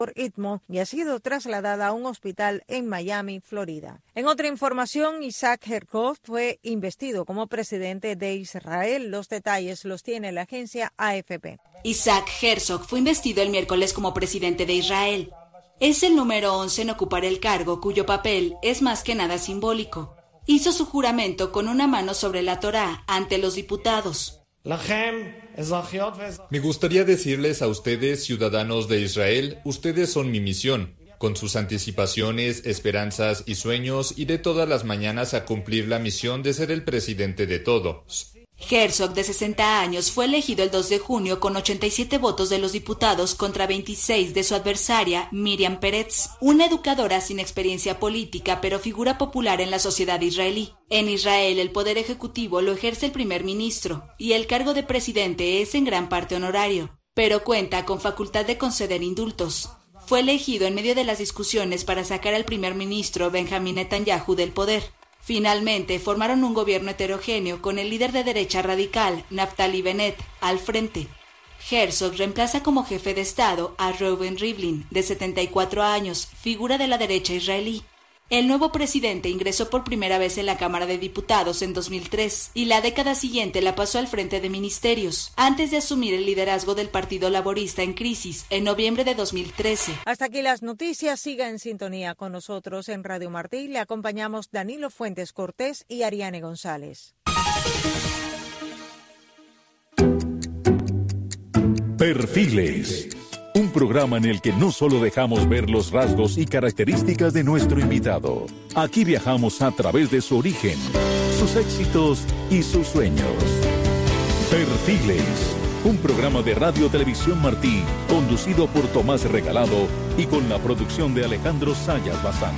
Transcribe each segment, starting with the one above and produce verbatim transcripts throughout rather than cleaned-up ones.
por Istmo y ha sido trasladada a un hospital en Miami, Florida. En otra información, Isaac Herzog fue investido como presidente de Israel. Los detalles los tiene la agencia A F P. Isaac Herzog fue investido el miércoles como presidente de Israel. Es el número once en ocupar el cargo, cuyo papel es más que nada simbólico. Hizo su juramento con una mano sobre la Torá ante los diputados. Me gustaría decirles a ustedes, ciudadanos de Israel, ustedes son mi misión. Con sus anticipaciones, esperanzas y sueños, iré todas las mañanas a cumplir la misión de ser el presidente de todos. Herzog, de sesenta años, fue elegido el dos de junio con ochenta y siete votos de los diputados contra veintiséis de su adversaria, Miriam Peretz, una educadora sin experiencia política pero figura popular en la sociedad israelí. En Israel, el poder ejecutivo lo ejerce el primer ministro y el cargo de presidente es en gran parte honorario, pero cuenta con facultad de conceder indultos. Fue elegido en medio de las discusiones para sacar al primer ministro Benjamín Netanyahu del poder. Finalmente, formaron un gobierno heterogéneo con el líder de derecha radical, Naftali Bennett, al frente. Herzog reemplaza como jefe de Estado a Reuven Rivlin, de setenta y cuatro años, figura de la derecha israelí. El nuevo presidente ingresó por primera vez en la Cámara de Diputados en dos mil tres y la década siguiente la pasó al frente de ministerios, antes de asumir el liderazgo del Partido Laborista en crisis en noviembre de dos mil trece. Hasta aquí las noticias. Siga en sintonía con nosotros en Radio Martí. Le acompañamos Danilo Fuentes Cortés y Ariane González. Perfiles. Un programa en el que no solo dejamos ver los rasgos y características de nuestro invitado. Aquí viajamos a través de su origen, sus éxitos y sus sueños. Perfiles. Un programa de Radio Televisión Martí, conducido por Tomás Regalado y con la producción de Alejandro Sayas Bazán.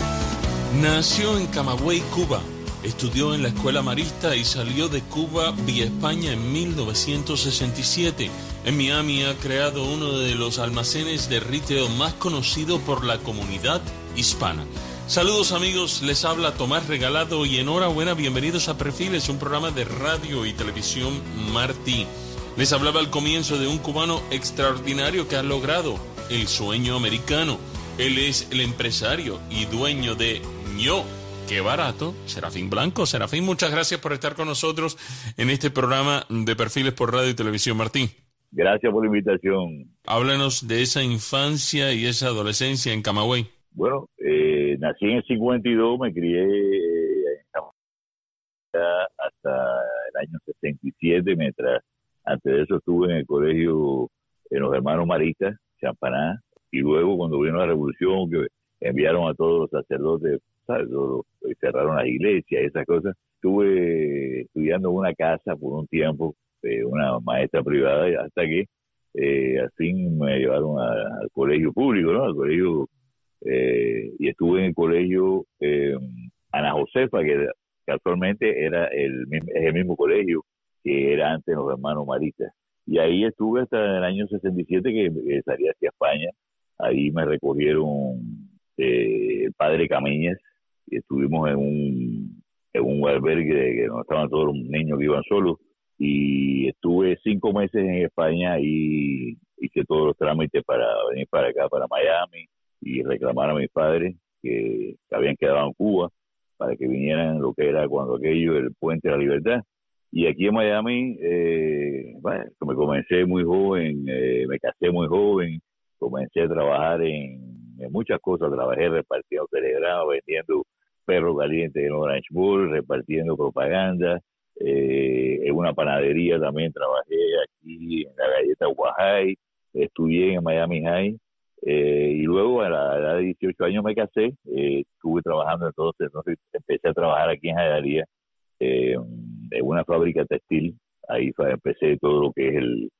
Nació en Camagüey, Cuba. Estudió en la Escuela Marista y salió de Cuba vía España en mil novecientos sesenta y siete. En Miami ha creado uno de los almacenes de retail más conocido por la comunidad hispana. Saludos amigos, les habla Tomás Regalado y enhorabuena, bienvenidos a Perfiles, un programa de radio y televisión Martí. Les hablaba al comienzo de un cubano extraordinario que ha logrado el sueño americano. Él es el empresario y dueño de Ño. ¡Qué barato! Serafín Blanco. Serafín, muchas gracias por estar con nosotros en este programa de Perfiles por Radio y Televisión Martí. Gracias por la invitación. Háblanos de esa infancia y esa adolescencia en Camagüey. Bueno, eh, nací en el cincuenta y dos, me crié en Camagüey hasta el año sesenta y siete, mientras antes de eso estuve en el colegio en los hermanos Maristas, Champaná, y luego cuando vino la revolución, que enviaron a todos los sacerdotes, ¿sabes? Todos, cerraron las iglesias, esas cosas. Estuve estudiando en una casa por un tiempo, eh, una maestra privada, hasta que eh, al fin me llevaron a, al colegio público, ¿no? Al colegio, eh, y estuve en el colegio eh, Ana Josefa, que casualmente era el, es el mismo colegio que era antes los hermanos Maristas. Y ahí estuve hasta el año sesenta y siete, que, que salí hacia España. Ahí me recogieron eh, el padre Cameñas, y estuvimos en un, en un albergue que no estaban todos los niños que iban solos, y estuve cinco meses en España y hice todos los trámites para venir para acá, para Miami, y reclamar a mis padres que, que habían quedado en Cuba para que vinieran lo que era cuando aquello, el Puente de la Libertad. Y aquí en Miami, eh, bueno, me comencé muy joven, eh, me casé muy joven, comencé a trabajar en, en muchas cosas, trabajé repartiendo telegramas, vendiendo perro caliente en Orange Bowl, repartiendo propaganda, eh, en una panadería también trabajé aquí en la galleta Guajay, estudié en Miami High, eh, y luego a la edad de dieciocho años me casé, eh, estuve trabajando entonces, entonces empecé a trabajar aquí en Jayalía, eh, en una fábrica textil. Ahí fue, empecé todo lo que es el,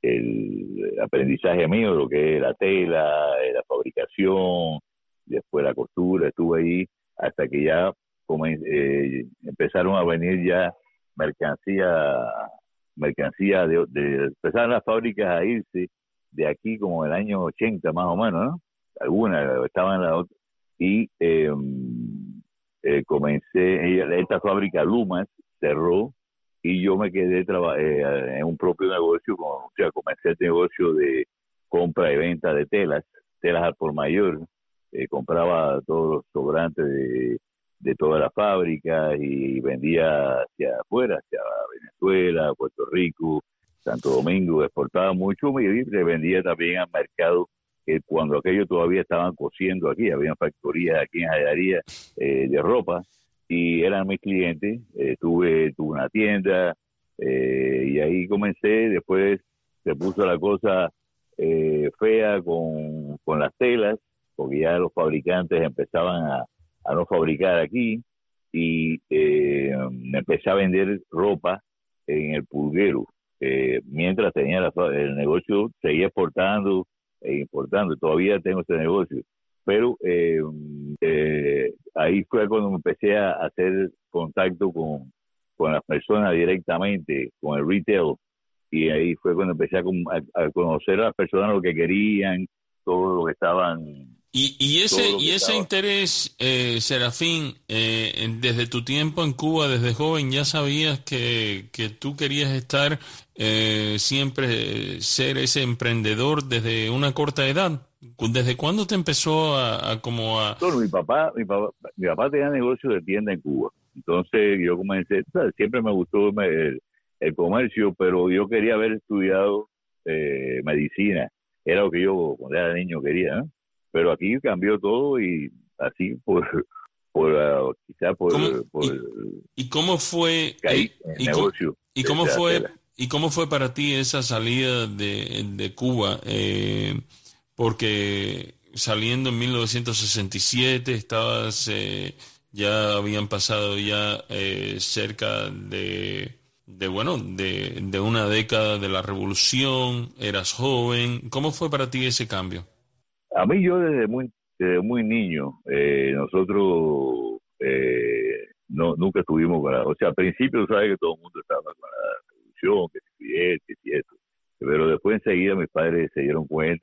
el aprendizaje mío, lo que es la tela, la fabricación, después la costura, estuve ahí hasta que ya comencé, eh, empezaron a venir ya mercancía, mercancía de, de, empezaron las fábricas a irse de aquí como en el año ochenta más o menos, ¿no? Algunas estaban en la otra, y eh, eh, comencé, esta fábrica Lumas cerró y yo me quedé traba, eh, en un propio negocio, con, o sea, comencé el negocio de compra y venta de telas, telas al por mayor, eh, compraba todos los sobrantes de, de todas las fábricas y vendía hacia afuera, hacia Venezuela, Puerto Rico, Santo Domingo, exportaba mucho y le vendía también al mercado, que cuando aquellos todavía estaban cosiendo aquí, había factorías aquí en Jayalía eh, de ropa, y eran mis clientes. eh, tuve, tuve una tienda, eh, y ahí comencé. Después se puso la cosa eh, fea con, con las telas, porque ya los fabricantes empezaban a, a no fabricar aquí, y eh, empecé a vender ropa en el pulguero. Eh, mientras tenía la, el negocio, seguía exportando e importando, todavía tengo este negocio, pero eh, eh, ahí fue cuando me empecé a hacer contacto con, con las personas directamente, con el retail, y ahí fue cuando empecé a, a, a conocer a las personas lo que querían, todo lo que estaban... Y, y ese y ese interés, eh, Serafín, eh, desde tu tiempo en Cuba, desde joven, ya sabías que, que tú querías estar eh, siempre, ser ese emprendedor desde una corta edad. ¿Desde cuándo te empezó a, a como a...? Bueno, mi papá, mi papá, mi papá tenía negocio de tienda en Cuba. Entonces yo comencé, ¿sabes? Siempre me gustó el, el comercio, pero yo quería haber estudiado eh, medicina. Era lo que yo cuando era niño quería, ¿no? Pero aquí cambió todo y así por, por uh, quizás por, por ¿Y, ¿Y cómo fue el y, negocio? ¿Y cómo fue y cómo fue para ti esa salida de, de Cuba? Eh, porque saliendo en mil novecientos sesenta y siete estabas eh, ya habían pasado ya eh, cerca de de bueno de, de una década de la revolución, eras joven. ¿Cómo fue para ti ese cambio? A mí, yo desde muy desde muy niño, eh, nosotros eh, no nunca estuvimos con la... O sea, al principio, sabes que todo el mundo estaba con la revolución, que si es, que si esto. Pero después enseguida mis padres se dieron cuenta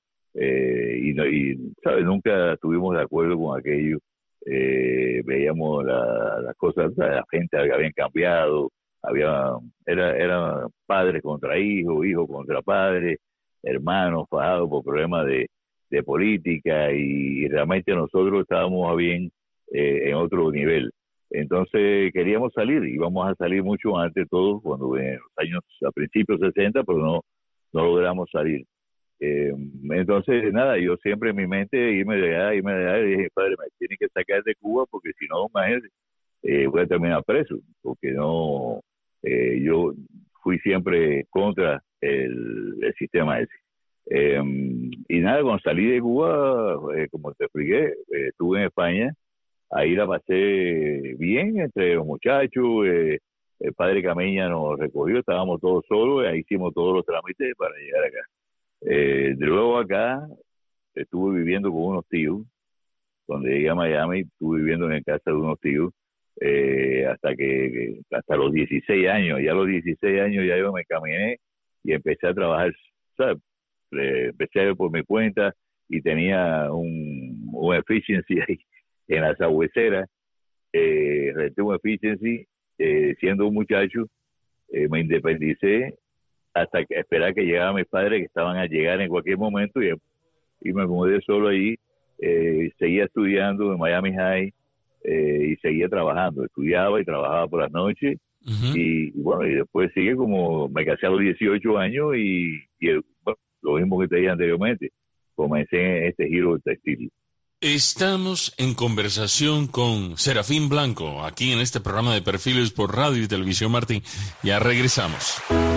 eh, y, y, ¿sabes? Nunca estuvimos de acuerdo con aquello. Eh, veíamos la, las cosas, la gente había cambiado, había era, era padres contra hijos, hijos contra padres, hermanos fajados por problemas de de política, y realmente nosotros estábamos bien eh, en otro nivel. Entonces queríamos salir, íbamos a salir mucho antes todos, cuando en los años, a principios sesenta, pero no, no logramos salir. Eh, entonces, nada, yo siempre en mi mente, irme de allá, irme de allá, y dije, padre, me tienen que sacar de Cuba, porque si no, imagínate, eh, voy a terminar preso, porque no, eh, yo fui siempre contra el, el sistema ese. Eh, y nada, cuando salí de Cuba, eh, como te expliqué, eh, estuve en España, ahí la pasé bien entre los muchachos, eh, el padre Cameña nos recogió, estábamos todos solos, ahí hicimos todos los trámites para llegar acá. Eh, de luego acá estuve viviendo con unos tíos, cuando llegué a Miami estuve viviendo en casa de unos tíos, eh, hasta que hasta los dieciséis años, ya a los dieciséis años ya yo me caminé y empecé a trabajar, ¿sabes? Empecé por mi cuenta y tenía un, un efficiency ahí en la sagüecera, eh, renté un efficiency, eh, siendo un muchacho, eh, me independicé hasta que esperar que llegaran mis padres, que estaban a llegar en cualquier momento, y, y me mudé solo allí, eh, seguía estudiando en Miami High, eh, y seguía trabajando, estudiaba y trabajaba por las noches. Uh-huh. y, y bueno, y después sigue como, me casé a los dieciocho años y, y el, bueno, lo mismo que te dije anteriormente, comencé en este giro del textil. Estamos en conversación con Serafín Blanco, aquí en este programa de Perfiles por Radio y Televisión Martí. Ya regresamos.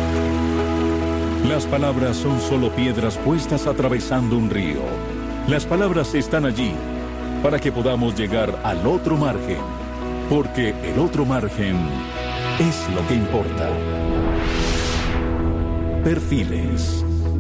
Las palabras son solo piedras puestas atravesando un río. Las palabras están allí para que podamos llegar al otro margen, porque el otro margen es lo que importa. Perfiles.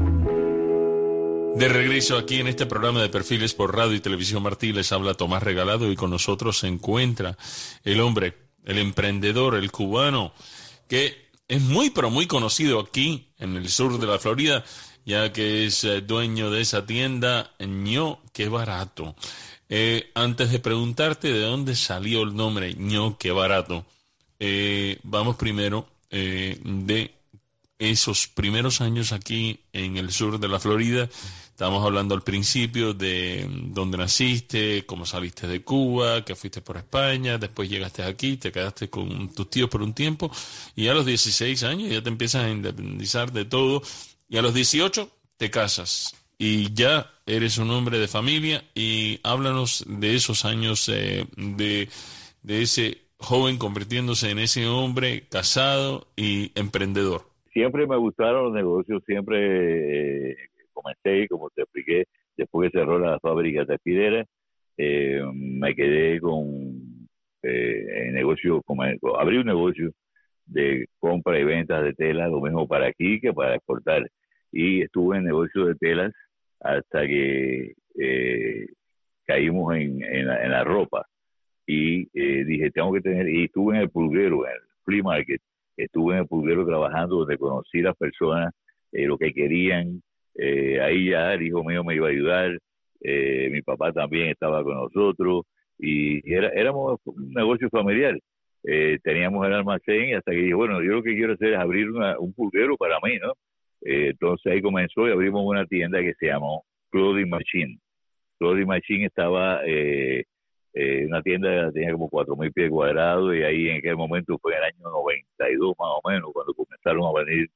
De regreso aquí en este programa de Perfiles por Radio y Televisión Martí, les habla Tomás Regalado, y con nosotros se encuentra el hombre, el emprendedor, el cubano, que es muy pero muy conocido aquí en el sur de la Florida, ya que es eh, dueño de esa tienda Ño Qué Barato. Eh, antes de preguntarte de dónde salió el nombre Ño Qué Barato, eh, vamos primero eh, de esos primeros años aquí en el sur de la Florida. Estábamos hablando al principio de dónde naciste, cómo saliste de Cuba, que fuiste por España, después llegaste aquí, te quedaste con tus tíos por un tiempo, y a los dieciséis años ya te empiezas a independizar de todo, y a los dieciocho te casas, y ya eres un hombre de familia. Y háblanos de esos años, eh, de, de ese joven convirtiéndose en ese hombre casado y emprendedor. Siempre me gustaron los negocios, siempre... Eh, comencé, como te expliqué, después que cerró la fábrica textilera, eh, me quedé con eh, el negocio, como, abrí un negocio de compra y ventas de telas, lo mismo para aquí que para exportar, y estuve en negocio de telas hasta que eh, caímos en, en, la, en la ropa, y eh, dije, tengo que tener, y estuve en el pulguero, en el flea market, estuve en el pulguero trabajando, donde conocí las personas, eh, lo que querían. Eh, ahí ya el hijo mío me iba a ayudar, eh, mi papá también estaba con nosotros, y era, éramos un negocio familiar. Eh, teníamos el almacén, y hasta que dije, bueno, yo lo que quiero hacer es abrir una, un pulguero para mí, ¿no? Eh, entonces ahí comenzó y abrimos una tienda que se llamó Clothing Machine. Clothing Machine estaba, eh, eh, una tienda que tenía como cuatro mil pies cuadrados, y ahí en aquel momento fue en el año noventa y dos más o menos, cuando comenzaron a venir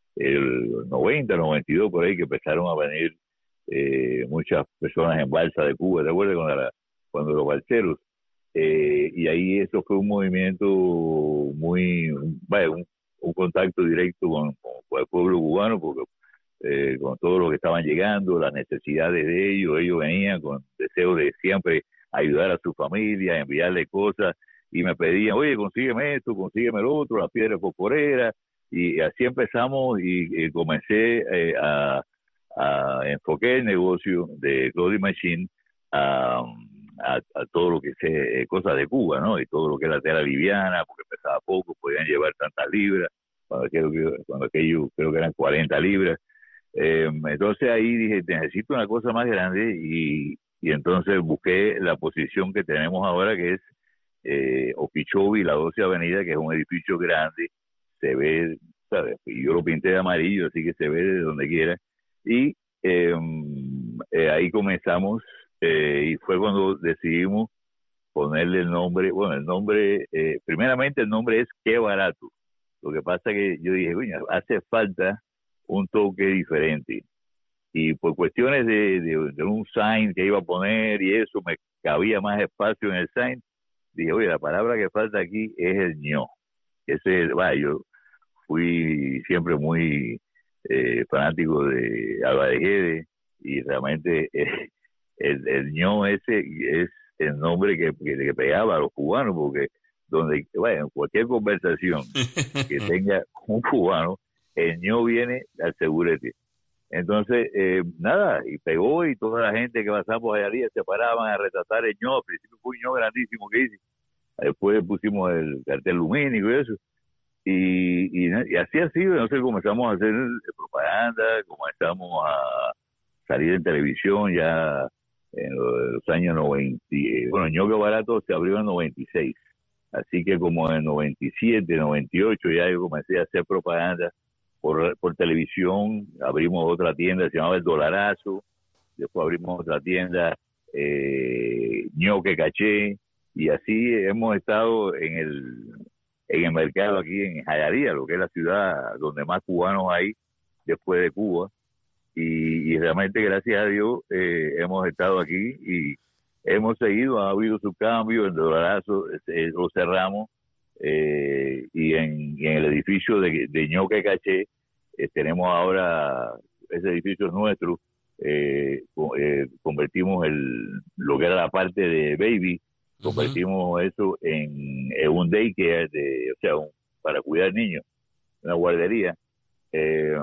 el noventa, noventa y dos, por ahí, que empezaron a venir eh, muchas personas en balsa de Cuba, ¿te acuerdas? Cuando, la, cuando los balseros, eh, y ahí eso fue un movimiento muy, vaya, un, un contacto directo con, con, con el pueblo cubano, porque eh, con todo lo que estaban llegando, las necesidades de ellos, ellos venían con deseo de siempre ayudar a su familia, enviarle cosas, y me pedían, oye, consígueme esto, consígueme lo otro, la piedra fosforera. Y así empezamos, y, y comencé eh, a, a enfocar el negocio de Clothing Machine a, a, a todo lo que sé, eh, cosas de Cuba, ¿no? Y todo lo que es la tela liviana, porque pesaba poco, podían llevar tantas libras, cuando aquello, cuando aquello creo que eran cuarenta libras. Eh, entonces ahí dije, necesito una cosa más grande, y, y entonces busqué la posición que tenemos ahora, que es eh, Okeechobee, la doce Avenida, que es un edificio grande, se ve, ¿sabes? Y yo lo pinté de amarillo, así que se ve de donde quiera. Y eh, eh, ahí comenzamos, eh, y fue cuando decidimos ponerle el nombre, bueno, el nombre, eh, primeramente el nombre es Qué Barato. Lo que pasa que yo dije, coño, hace falta un toque diferente. Y por cuestiones de, de, de un sign que iba a poner y eso, me cabía más espacio en el sign, dije, oye, la palabra que falta aquí es el ño. Ese, vaya, yo fui siempre muy eh, fanático de Alba de Gede, y realmente eh, el, el ño ese es el nombre que, que, que pegaba a los cubanos, porque donde, vaya, en cualquier conversación que tenga un cubano, el ño viene al segurete. Entonces, eh, nada, y pegó, y toda la gente que pasamos allá se paraban a retratar el ño. Al principio fue un ño grandísimo que hice. Después pusimos el cartel lumínico y eso. Y, y, y así ha sido. Entonces comenzamos a hacer propaganda, comenzamos a salir en televisión ya en los, los años noventa. Bueno, Ño Qué Barato se abrió en noventa y seis. Así que como en noventa y siete, noventa y ocho ya yo comencé a hacer propaganda por, por televisión. Abrimos otra tienda, se llamaba El Dolarazo. Después abrimos otra tienda, eh, Ño Que Caché. Y así hemos estado en el en el mercado aquí en Jayalía, lo que es la ciudad donde más cubanos hay después de Cuba. Y, y realmente, gracias a Dios, eh, hemos estado aquí y hemos seguido. Ha habido su cambio, el Dolarazo eh, lo cerramos, eh, y, en, y en el edificio de, de Ño Que Caché eh, tenemos ahora, ese edificio es nuestro, eh, eh, convertimos el lo que era la parte de Baby, convertimos uh-huh. eso en, en un daycare, de, o sea, un, para cuidar niños, una guardería. Eh,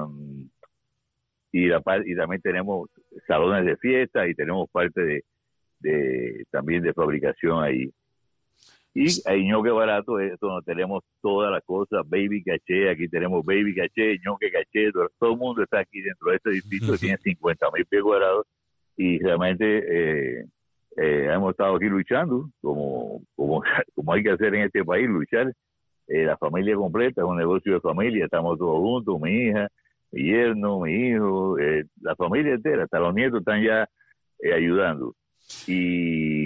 y, la, y también tenemos salones de fiesta, y tenemos parte de, de también de fabricación ahí. Y ahí Ño Que Barato es donde tenemos todas las cosas, Baby Caché, aquí tenemos Baby Caché, Ño Que Caché, todo, todo el mundo está aquí dentro de este edificio que tiene cincuenta mil pies cuadrados, y realmente eh, eh, hemos estado aquí luchando, como, como, como hay que hacer en este país, luchar. Eh, la familia completa, es un negocio de familia, estamos todos juntos, mi hija, mi yerno, mi hijo, eh, la familia entera, hasta los nietos están ya eh, ayudando. Y,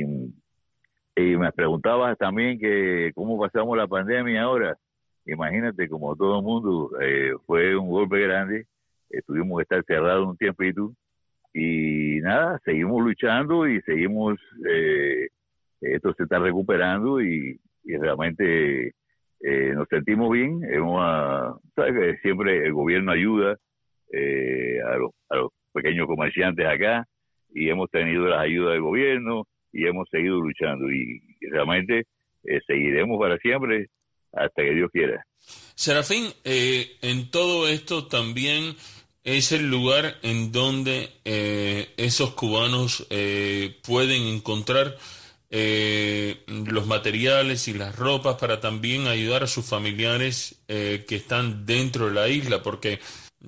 y me preguntabas también que cómo pasamos la pandemia ahora. Imagínate, como todo el mundo, eh, fue un golpe grande, eh, tuvimos que estar cerrados un tiempito, y nada, seguimos luchando y seguimos, eh, esto se está recuperando y, y realmente eh, nos sentimos bien. Hemos, uh, sabes que siempre el gobierno ayuda eh, a, los, a los pequeños comerciantes acá, y hemos tenido las ayudas del gobierno y hemos seguido luchando, y, y realmente eh, seguiremos para siempre hasta que Dios quiera. Serafín, eh, en todo esto también es el lugar en donde eh, esos cubanos eh, pueden encontrar eh, los materiales y las ropas para también ayudar a sus familiares eh, que están dentro de la isla, porque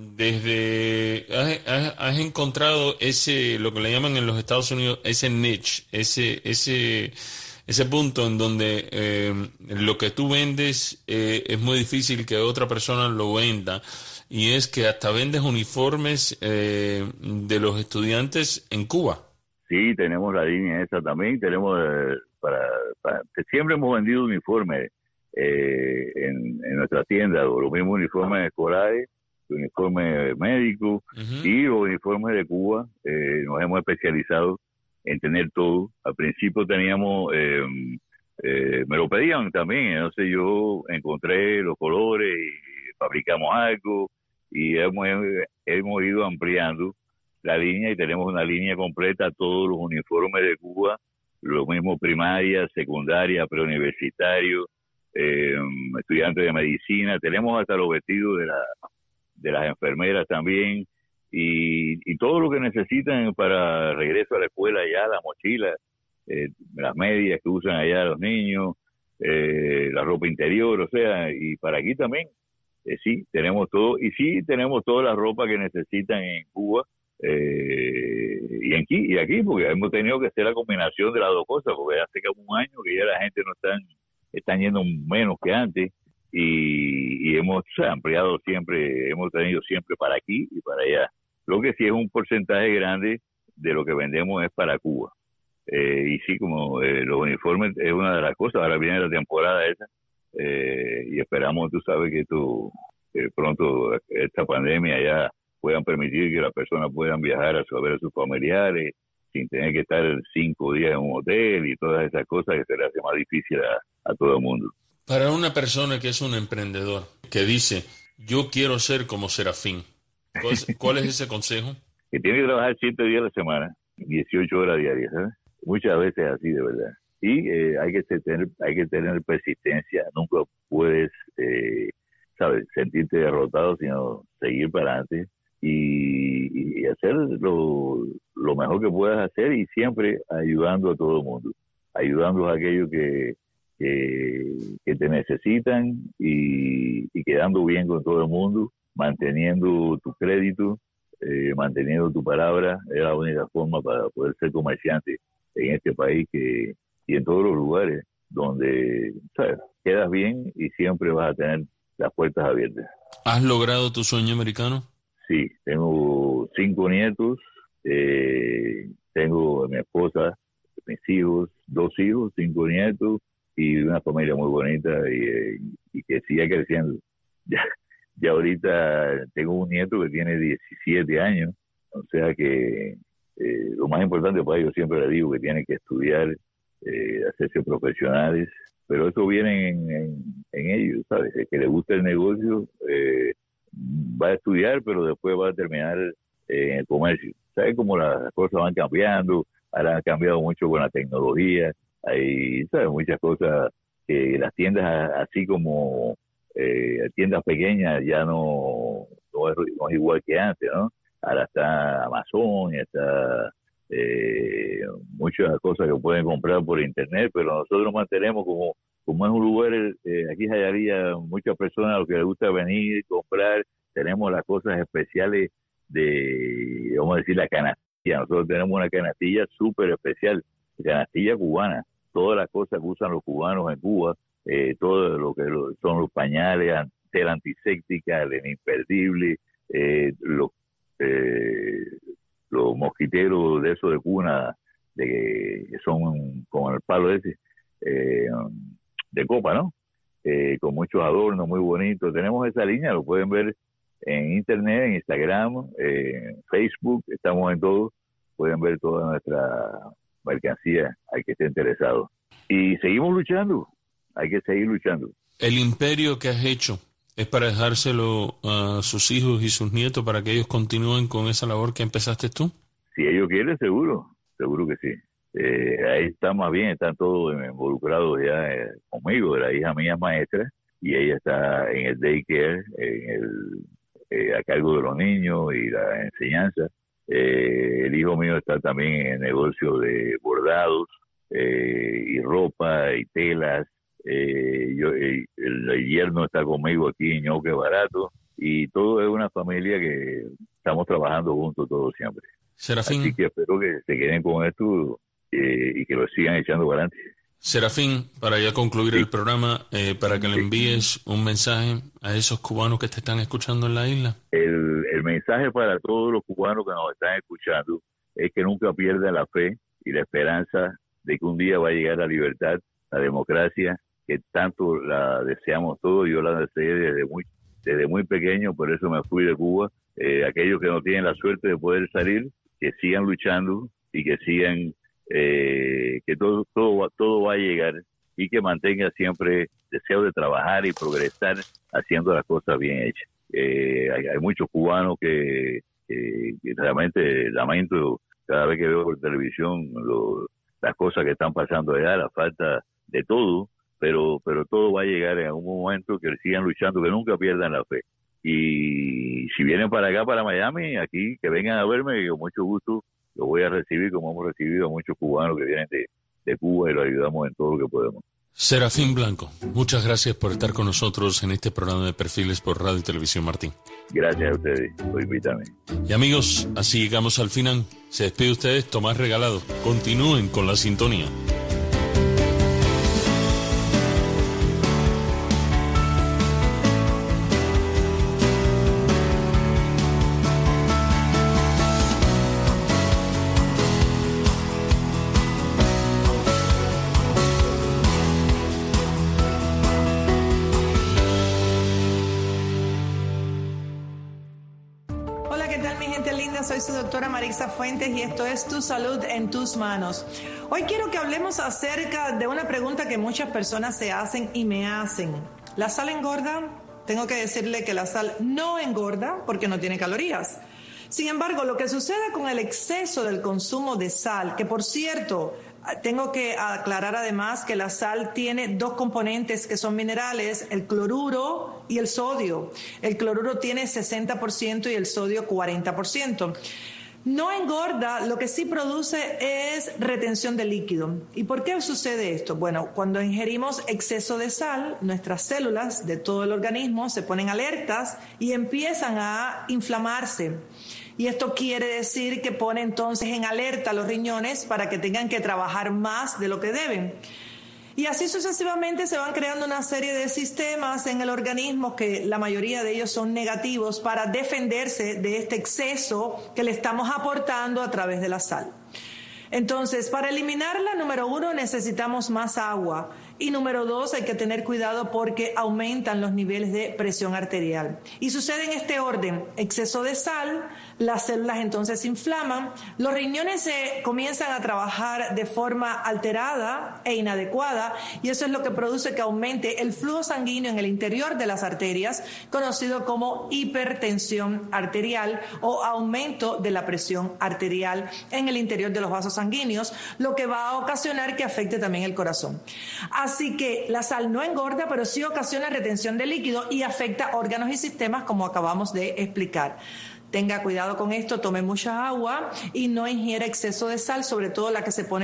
desde has, has, has encontrado ese, lo que le llaman en los Estados Unidos, ese niche, ese ese ese punto en donde eh, lo que tú vendes eh, es muy difícil que otra persona lo venda, y es que hasta vendes uniformes eh, de los estudiantes en Cuba. Sí, tenemos la línea esa también, tenemos eh, para, para siempre hemos vendido uniformes eh, en, en nuestra tienda, los mismos uniformes escolares, uniformes médicos, uh-huh, y los uniformes de Cuba. Eh, nos hemos especializado en tener todo. Al principio teníamos, eh, eh, me lo pedían también, entonces yo encontré los colores y fabricamos algo, y hemos, hemos ido ampliando la línea y tenemos una línea completa, todos los uniformes de Cuba, lo mismo primaria, secundaria, preuniversitario, eh, estudiantes de medicina, tenemos hasta los vestidos de, la, de las enfermeras también, y, y todo lo que necesitan para regreso a la escuela ya, la mochila, eh, las medias que usan allá los niños, eh, la ropa interior, o sea, y para aquí también, eh, sí, tenemos todo, y sí tenemos toda la ropa que necesitan en Cuba, eh, y aquí, y aquí, porque hemos tenido que hacer la combinación de las dos cosas, porque hace como un año que ya la gente no están, están yendo menos que antes, y, y hemos o sea, ampliado siempre, hemos tenido siempre para aquí y para allá. Lo que sí es un porcentaje grande de lo que vendemos es para Cuba. Eh, y sí, como eh, los uniformes es una de las cosas, ahora viene la temporada esa, eh, y esperamos, tú sabes, que esto, eh, pronto esta pandemia ya puedan permitir que las personas puedan viajar a, a ver a sus familiares sin tener que estar cinco días en un hotel y todas esas cosas que se le hace más difícil a, a todo el mundo. Para una persona que es un emprendedor, que dice, yo quiero ser como Serafín, ¿cuál es, cuál es ese consejo? Que tiene que trabajar siete días a la semana, dieciocho horas diarias, ¿sabes? Muchas veces así, de verdad. Y eh, hay que tener hay que tener persistencia, nunca puedes, eh, ¿sabes?, sentirte derrotado, sino seguir para adelante y, y hacer lo, lo mejor que puedas hacer, y siempre ayudando a todo el mundo, ayudando a aquellos que Que, que te necesitan, y, y quedando bien con todo el mundo, manteniendo tu crédito, eh, manteniendo tu palabra. Es la única forma para poder ser comerciante en este país que, y en todos los lugares donde, ¿sabes?, quedas bien y siempre vas a tener las puertas abiertas. ¿Has logrado tu sueño americano? Sí, tengo cinco nietos, eh, tengo a mi esposa, mis hijos, dos hijos, cinco nietos, y una familia muy bonita, y, y que siga creciendo. Ya, ya ahorita tengo un nieto que tiene diecisiete años, o sea que eh, lo más importante para ellos, siempre les digo que tienen que estudiar, eh, hacerse profesionales, pero eso viene en, en, en ellos, ¿sabes? El que le gusta el negocio eh, va a estudiar, pero después va a terminar eh, en el comercio. ¿Sabes cómo las cosas van cambiando? Ahora han cambiado mucho con la tecnología. Hay, ¿sabes?, muchas cosas que las tiendas, así como eh, tiendas pequeñas, ya no, no, es, no es igual que antes, ¿no? Ahora está Amazon, está eh, muchas cosas que pueden comprar por internet, pero nosotros mantenemos como, como es un lugar, eh, aquí en Jayalía, muchas personas a los que les gusta venir, comprar, tenemos las cosas especiales de, vamos a decir, la canastilla. Nosotros tenemos una canastilla súper especial, canastilla cubana, todas las cosas que usan los cubanos en Cuba, eh, todo lo que lo, son los pañales, tela antiséptica, el imperdible, eh, los, eh, los mosquiteros de esos de cuna, de que son con el palo ese, eh, de copa, ¿no? Eh, con muchos adornos muy bonitos. Tenemos esa línea, lo pueden ver en internet, en Instagram, eh, en Facebook, estamos en todo, pueden ver toda nuestra mercancía, hay que estar interesado. Y seguimos luchando, hay que seguir luchando. El imperio que has hecho es para dejárselo a sus hijos y sus nietos para que ellos continúen con esa labor que empezaste tú. Si ellos quieren, seguro, seguro que sí. Eh, ahí está más bien, están todos involucrados ya eh, conmigo. La hija mía es maestra y ella está en el daycare, en el, eh, a cargo de los niños y la enseñanza. Eh, el hijo mío está también en el negocio de bordados eh, y ropa y telas. Eh, yo, eh, el, el yerno está conmigo aquí en Ñoque Barato y todo es una familia que estamos trabajando juntos todos siempre. Serafín, así que espero que se queden con esto eh, y que lo sigan echando para adelante. Serafín, para ya concluir sí. el programa, eh, para que le envíes un mensaje a esos cubanos que te están escuchando en la isla. El, el mensaje para todos los cubanos que nos están escuchando es que nunca pierdan la fe y la esperanza de que un día va a llegar la libertad, la democracia, que tanto la deseamos todos. Yo la deseé desde muy desde muy pequeño, por eso me fui de Cuba. Eh, aquellos que no tienen la suerte de poder salir, que sigan luchando y que sigan, eh, que todo, todo, todo va a llegar y que mantengan siempre deseo de trabajar y progresar haciendo las cosas bien hechas. Eh, hay, hay muchos cubanos que, que, que realmente lamento cada vez que veo por televisión lo, las cosas que están pasando allá, la falta de todo, pero pero todo va a llegar en algún momento, que sigan luchando, que nunca pierdan la fe. Y si vienen para acá, para Miami, aquí, que vengan a verme, y con mucho gusto los voy a recibir, como hemos recibido a muchos cubanos que vienen de, de Cuba y los ayudamos en todo lo que podemos. Serafín Blanco, muchas gracias por estar con nosotros en este programa de Perfiles por Radio y Televisión Martín. Gracias a ustedes por invitarme. Y amigos, así llegamos al final. Se despide ustedes Tomás Regalado. Continúen con la sintonía. Soy su doctora Marisa Fuentes y esto es Tu Salud en Tus Manos. Hoy quiero que hablemos acerca de una pregunta que muchas personas se hacen y me hacen. ¿La sal engorda? Tengo que decirle que la sal no engorda porque no tiene calorías. Sin embargo, lo que sucede con el exceso del consumo de sal, que por cierto, tengo que aclarar además que la sal tiene dos componentes que son minerales, el cloruro y el sodio. El cloruro tiene sesenta por ciento y el sodio cuarenta por ciento. No engorda, lo que sí produce es retención de líquido. ¿Y por qué sucede esto? Bueno, cuando ingerimos exceso de sal, nuestras células de todo el organismo se ponen alertas y empiezan a inflamarse. Y esto quiere decir que pone entonces en alerta a los riñones para que tengan que trabajar más de lo que deben. Y así sucesivamente se van creando una serie de sistemas en el organismo que la mayoría de ellos son negativos para defenderse de este exceso que le estamos aportando a través de la sal. Entonces, para eliminarla, número uno, necesitamos más agua. Y número dos, hay que tener cuidado porque aumentan los niveles de presión arterial. Y sucede en este orden: exceso de sal, las células entonces se inflaman, los riñones se comienzan a trabajar de forma alterada e inadecuada, y eso es lo que produce que aumente el flujo sanguíneo en el interior de las arterias, conocido como hipertensión arterial o aumento de la presión arterial en el interior de los vasos sanguíneos, lo que va a ocasionar que afecte también el corazón. Así que la sal no engorda, pero sí ocasiona retención de líquido y afecta órganos y sistemas, como acabamos de explicar. Tenga cuidado con esto, tome mucha agua y no ingiera exceso de sal, sobre todo la que se pone